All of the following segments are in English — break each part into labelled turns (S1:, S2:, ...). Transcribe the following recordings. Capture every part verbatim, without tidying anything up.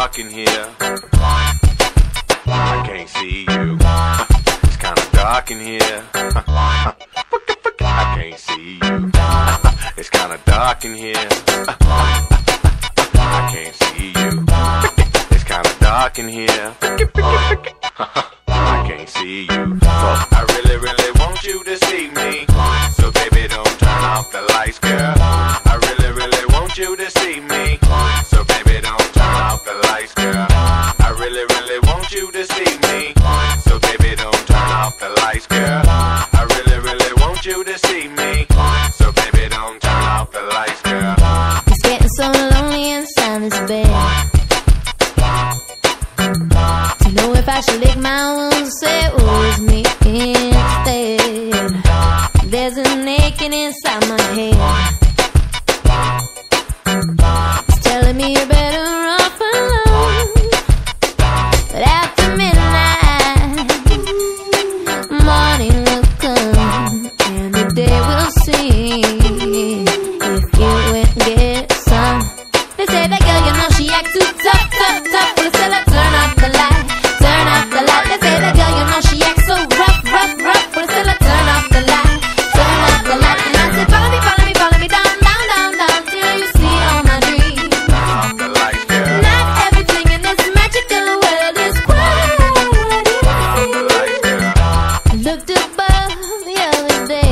S1: dark in here. I can't see you. It's kinda dark in here. I can't see you. It's kinda dark in here. I can't see you. It's kinda dark in here. I can't see you. So I really, really want you to see me. So baby, don't turn off the lights, girl. I really, really want you to see me. So baby, don't turn off the lights, girl. I really, really want you to see me. So baby, don't turn off the lights, girl. I really, really want you to see me. So baby, don't turn off the lights, girl.
S2: It's getting so lonely inside this bed. To know if I should lick my wounds, say it was me instead. There's a naked inside my head. It's telling me you're better off alone. But after midnight, morning will come, and the day will see if you went and get some. They say that girl, you know she act too tough, tough, tough. Well, they say that turn off the light, turn off the light. They say that girl, you know she act so rough, rough, rough. Well, they say that turn off the light, turn off the light. And I say follow me, follow me, follow me down, down, down, down, till you see all my dreams. Not everything in this magical world is quiet. I looked above the other day.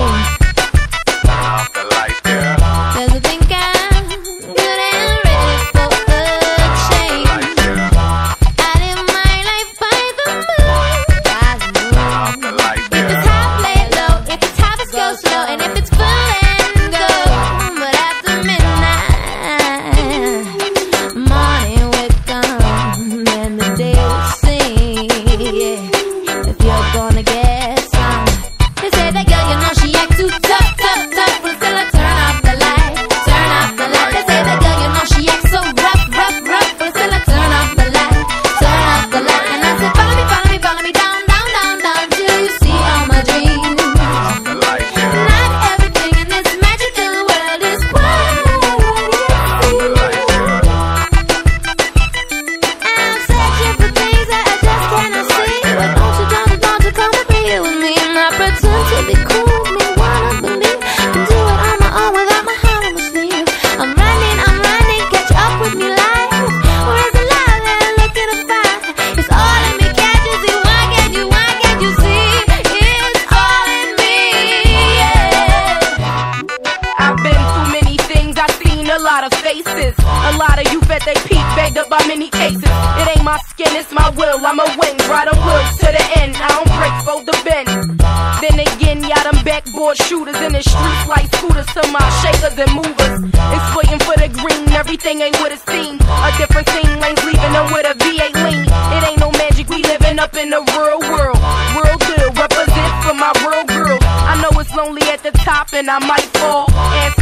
S2: Cause I think I'm good and ready for a change. I live my life by the moon, by the moon. If it's hot, play it low. If it's hot, let's go slow. And if it's full, then go. But after midnight, morning will come, and the day will sing. Yeah, if you're gonna get some. They say that girl, you know she act too tough, tough, tough. Well, still I turn off the light, turn off the light. They say that girl, you know she act so rough, rough, rough. Well, still I turn off the light, turn off the light. And I say follow me, follow me, follow me down, down, down, down, till you see all my dreams. Not everything in this magical world is quiet. I'm searching for things that I just cannot see. But don't you, don't you, don't you come and be here with me and not pretend to be cool with me. Wanna believe can do it on my own without my heart on my sleeve. I'm running, I'm running, catch up with me life. Where's the love that I'm looking to find? It's all in me, can't you see? Why can't you, why can't you see? It's all in me, yeah.
S3: I've been through many things, I've seen a lot of faces. A lot of you bet they peak, bagged up by many cases. It ain't my skin, it's my will, I'ma win. Ride them woods to the end, I don't break for the bend. Then again, y'all them backboard shooters in the streets like scooters to my shakers and movers. It's waiting for the green, everything ain't what it seems. A different scene, lanes leaving them with a V eight lean. It ain't no magic, we living up in the real world. Real good, represent for my real girl. I know it's lonely at the top and I might fall. And